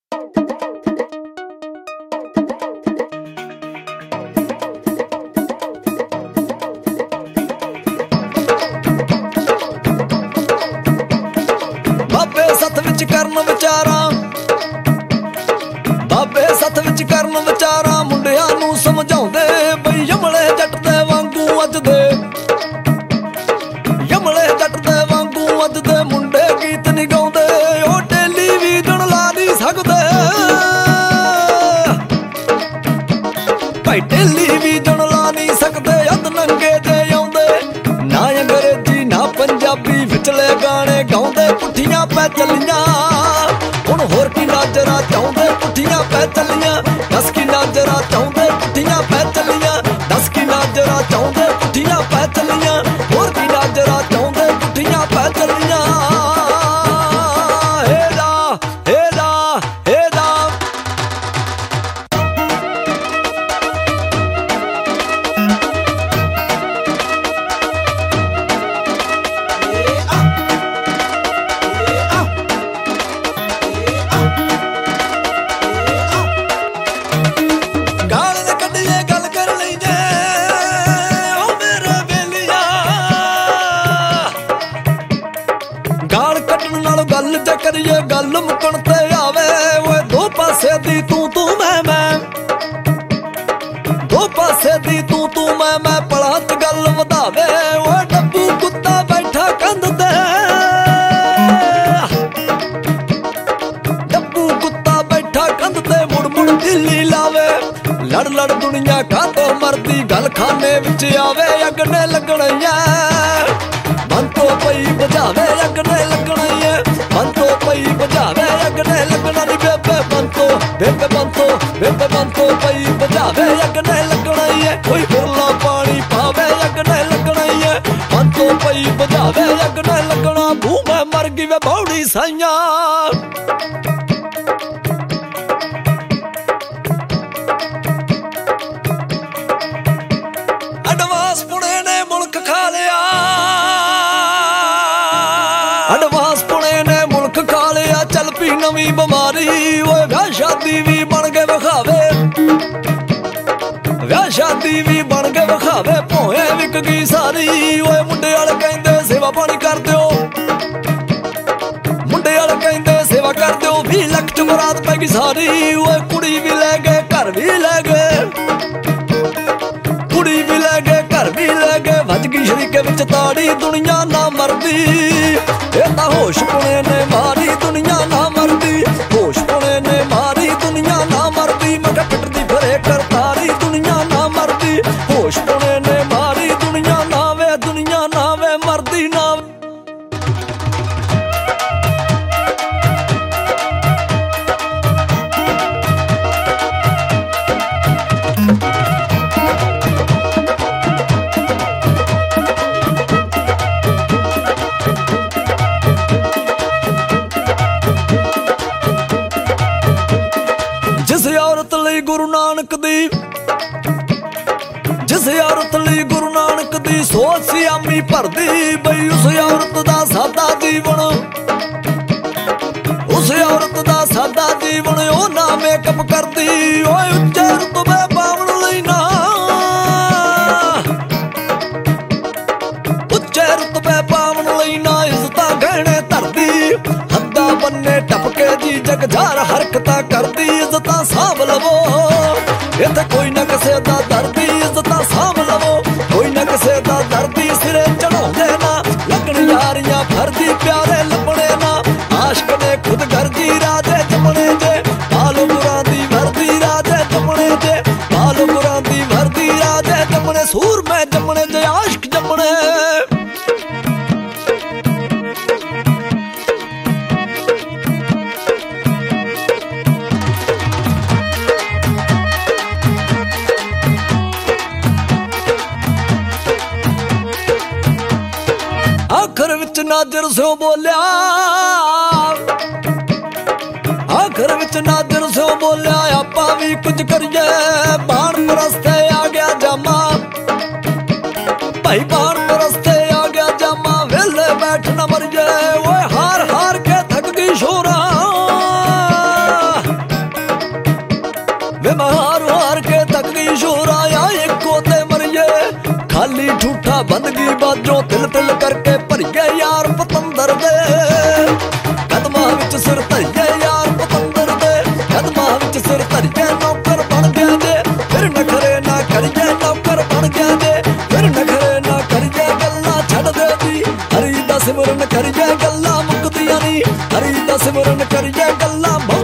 ਬਾਬੇ ਸੱਥ ਵਿੱਚ ਕਰਨ ਵਿਚਾਰਾਂ, ਬਾਬੇ ਸੱਥ ਵਿੱਚ ਕਰਨ ਵਿਚਾਰਾਂ, ਮੁੰਡਿਆਂ ਨੂੰ ਸਮਝਾਉਂਦੇ ਬਈ ਯਮਲੇ ਜੱਟ ਦੇ ਵਾਂਗੂ ਅੱਜ ਦੇ, ਯਮਲੇ ਜੱਟ ਦੇ ਵਾਂਗੂ ਅੱਜ ਦੇ ਮੁੰਡੇ ਗੀਤ ਨੀ ਗਾਉਂਦੇ। ਉਹ ਟੈਲੀਵਿਜ਼ਨ ਲਾ ਨਹੀਂ ਸਕਦੇ ਭਾਈ, ਟੈਲੀਵਿਜ਼ਨ ਲਾ ਨਹੀਂ ਸਕਦੇ। ਅੱਧ ਨੰਗੇ ਦੇ ਆਉਂਦੇ, ਨਾ ਅੰਗਰੇਜ਼ੀ ਨਾ ਪੰਜਾਬੀ, ਵਿਚਲੇ ਗਾਣੇ ਗਾਉਂਦੇ। ਪੁੱਠੀਆਂ ਪੈ ਚੱਲੀਆਂ ਹੁਣ ਹੋਰ ਕੀ ਨਾਜਰਾ ਚਾਹੁੰਦੇ, ਪੁੱਠੀਆਂ ਪੈ ਚੱਲੀਆਂ। ਦੱਸ ਕੀ ਨਾਜਰਾ ਚਾਹੁੰਦੇ, ਪੁੱਠੀਆਂ ਪੈ ਚੱਲੀਆਂ। ਦੱਸ ਕੀ ਨਾਜਰਾ ਚਾਹੁੰਦੇ, ਪੁੱਠੀਆਂ ਪੈ ਚੱਲੀਆਂ। ਹੋਰ ਕੀ ਨਾਜਰਾ ਚਾਹੁੰਦੇ, ਪੁੱਠੀਆਂ ਪੈ ਚੱਲੀਆਂ। ਹੇਰਾ ਹੇਰਾ ਹੇਰਾ ਗੱਲ ਜੇ ਕਰੀਏ ਗੱਲ ਮੁੱਕਣ ਤੇ ਆਵੇ। ਓਏ ਦੋ ਪਾਸੇ ਦੀ ਤੂੰ ਮੈਂ, ਦੋ ਪਾਸੇ ਦੀ ਤੂੰ ਮੈਂ, ਪਲਾਂ ਚ ਗੱਲ ਵਧਾਵੇ। ਓਏ ਡੱਬੂ ਕੁੱਤਾ ਬੈਠਾ ਕੰਧ ਤੇ, ਡੱਬੂ ਕੁੱਤਾ ਬੈਠਾ ਕੰਧ ਤੇ, ਮੁੜ ਮੁੜ ਦਿੱਲੀ ਲਾਵੇ। ਲੜ ਲੜ ਦੁਨੀਆ ਕਾਹਤੋਂ ਮਰਦੀ, ਗੱਲ ਖਾਨੇ ਵਿੱਚ ਆਵੇ। ਅੱਗ ਨੇ ਲੱਗਣਾ ਮਨ ਤੋਂ ਪਈ ਬੁਝਾਵੇ, ਅੱਗ ਨੇ ਲੱਗਣਾ ਮਨ ਤੋਂ ਪਈ ਬੁਝਾਵੇ। ਅੱਗ ਨੇ ਲੱਗਣਾ ਨੀ ਬੇਬੇ ਮਨ ਤੋਂ, ਬੇਬੇ ਮਨ ਤੋਂ, ਬੇਬੇ ਮਨ ਤੋਂ ਪਈ ਬੁਝਾਵੇ। ਅੱਗ ਨੇ ਲੱਗਣਾ ਕੋਈ ਫੁਰਲਾ ਪਾਣੀ ਪਾਵੇ। ਅੱਗ ਨੇ ਲੱਗਣਾ ਮਨ ਤੋਂ ਪਈ ਬੁਝਾਵੇ। ਅੱਗ ਨੇ ਲੱਗਣਾ ਭੂ ਮੈਂ ਮਰ ਗਈ ਵੇ ਬੌੜੀ ਸਾਈਆਂ। ਐਡਵਾਂਸ ਪੁਣੇ ਨੇ ਮੁਲਕ ਖਾ ਲਿਆ, ਐਡਵਾਂਸ ਪੁਣੇ ਨੇ ਮੁਲਕ ਖਾ ਲਿਆ। ਚੱਲ ਪਈ ਨਵੀਂ ਬਿਮਾਰੀ, ਓਏ ਵਿਆਹ ਸ਼ਾਦੀ ਵੀ ਬਣ ਕੇ ਵਿਖਾਵੇ। ਵਿਆਹ ਸ਼ਾਦੀ ਵੀ ਬਣ ਕੇ ਵਿਖਾਵੇ। ਭੋਏ ਵਿਕ ਗਈ ਸਾਰੀ, ਓਏ ਮੁੰਡੇ ਵਾਲੇ ਕਹਿੰਦੇ ਸੇਵਾ ਪਾਣੀ ਕਰ ਦਿਓ, ਮੁੰਡੇ ਵਾਲੇ ਕਹਿੰਦੇ ਸੇਵਾ ਕਰ ਦਿਓ। 20 ਲੱਖ ਚ ਬਰਾਤ ਪੈ ਗਈ ਸਾਰੀ, ਓਏ ਕੁੜੀ ਵੀ ਲੈ ਗਏ ਘਰ ਵੀ ਲੈ ਗਏ, ਕੁੜੀ ਵੀ ਲੈ ਗਏ ਘਰ ਵੀ ਲੈ ਗਏ। ਵੱਜ ਗਈ ਸ਼ਰੀਕੇ ਵਿੱਚ ਤਾੜੀ, ਦੁਨੀਆ ਨਾ ਮਰਦੀ। ਇਹ ਤਾਂ ਹੋਸ਼ ਪੁਣੇ ਨੇ ਮਾਰੀ, ਦੁਨੀਆ ਨਾ ਮਰਦੀ। ਹੋਸ਼ ਪੁਣੇ ਨੇ ਮਾਰੀ, ਦੁਨੀਆ ਨਾ ਮਰਦੀ। ਮੈਂ ਕਿਹਾ ਪਿੱਟਦੀ ਫਿਰੇ ਕਰਤਾਰੀ, ਦੁਨੀਆ ਨਾ ਮਰਦੀ। ਹੋਸ਼ ਪੁਣੇ ਨੇ ਮਾਰੀ, ਦੁਨੀਆ ਨਾ ਵੇ, ਦੁਨੀਆ ਨਾ ਵੇ ਮਰਦੀ ਨਾ। ਜਿਸ ਔਰਤ ਲਈ ਗੁਰੂ ਨਾਨਕ ਦੀ, ਜਿਸ ਔਰਤ ਲਈ ਗੁਰੂ ਨਾਨਕ ਦੀ ਸੋਚ ਸੀ ਆਮੀ ਭਰਦੀ। ਬਈ ਉਸ ਔਰਤ ਦਾ ਸਾਦਾ ਜੀਵਨ, ਉਸ ਔਰਤ ਦਾ ਸਾਦਾ ਜੀਵਨ। ਉਹ ਨਾ ਮੇਕਅਪ ਕਰਦੀ, ਓਏ ਉੱਚੇ ਰੁਤਬੇ ਪਾਉਣ ਲਈ ਨਾ, ਉੱਚੇ ਰੁਤਬੇ ਪਾਉਣ ਲਈ ਨਾ। ਇੱਜ਼ਤਾਂ ਗਹਿਣੇ ਧਰਦੀ, ਹੱਦਾਂ ਬੰਨੇ ਟਪਕੇ ਜੀ ਜਗਜਾਰ ਹਰਕਤਾਂ ਕਰਦੀ। ਇੱਜ਼ਤਾਂ ਸਾਂਭ ਲਵੋ, ਇੱਥੇ ਕੋਈ ਨਾ ਕਿਸੇ ਦਾ ਦਰਦੀ। ਇੱਜ਼ਤਾਂ ਸਾਂਭ ਲਵੋ, ਕੋਈ ਨਾ ਕਿਸੇ ਦਾ ਦਰਦੀ। ਸਿਰੇ ਚੜਾਉਂਦੇ ਨਾ ਲੱਗਣ ਯਾਰੀਆਂ ਫਰਦੀ, ਪਿਆਰੇ ਲੱਭਣੇ ਨਾ ਆਸ਼ਕ ਨੇ ਖੁਦ ਗਰਜੀ। ਰਾਜੇ ਜੰਮਣੇ ਜੇ ਬਾਲ ਗੁਰਾਂ ਦੀ ਵਰਦੀ, ਰਾਜੇ ਜੰਮਣੇ ਜੇ ਬਾਲ ਗੁਰਾਂ ਦੀ ਵਰਦੀ। ਰਾਜੇ ਜੰਮਣੇ ਸੂਰ ਮੈਂ ਜੰਮਣੇ ਜੇ ਆਸ਼ਕ ਜੰਮਣੇ। ਆਖਰ ਵਿੱਚ ਨਾਜ਼ਰ ਸਿਓ ਬੋਲਿਆ, ਆਖਰ ਵਿੱਚ ਨਾਜ਼ਰ ਸਿਓ ਬੋਲਿਆ। ਆਪਾਂ ਵੀ ਕੁਝ ਕਰੀਏ, ਬਾਣ ਪਰਸਤੇ ਆ ਗਿਆ ਜਾਮਾ। ਭਾਈ ਬਾਣ ਪਰਸਤੇ ਆ ਗਿਆ ਜਾਮਾ। ਵੇਲੇ ਬੈਠ ਨਾ ਮਰੀਏ, ਓਏ ਹਾਰ ਹਾਰ ਕੇ ਥੱਕ ਗਈ ਸ਼ੋਰਾ। ਵੇ ਮੈਂ ਹਾਰ ਕੇ ਤੱਕ ਗਈ ਸ਼ੋਰ ਆਇਆ ਇੱਕੋ ਤੇ ਮਰੀਏ ਖਾਲੀ ਠੂਠਾ ਬੰਦਗੀ ਬਾਜੋਂ ਤਿਲ ਤਿਲ ਕਰਕੇ ਭਰੀਏ ਯਾਰ ਪਤੰਦਰ ਦੇ ਕਦਮਾਂ ਵਿੱਚ ਸਿਰ ਧਰੀਏ ਯਾਰ ਪਤੰਦਰ ਦੇ ਕਦਮਾਂ ਵਿੱਚ ਸਿਰ ਧਰੀਏ ਨੌਕਰ ਬਣ ਗਿਆ ਜੇ ਫਿਰ ਨਖਰੇ ਨਾ ਕਰੀਏ ਨੌਕਰ ਬਣ ਗਿਆ ਜੇ ਫਿਰ ਨਖਰੇ ਨਾ ਕਰੀਏ ਗੱਲਾਂ ਛੱਡ ਦੇ ਦੀ ਹਰੀ ਦਾ ਸਿਮਰਨ ਕਰੀਏ ਗੱਲਾਂ ਮੁੱਕਦੀਆਂ ਨਹੀਂ ਹਰੀ ਦਾ ਸਿਮਰਨ ਕਰੀਏ ਗੱਲਾਂ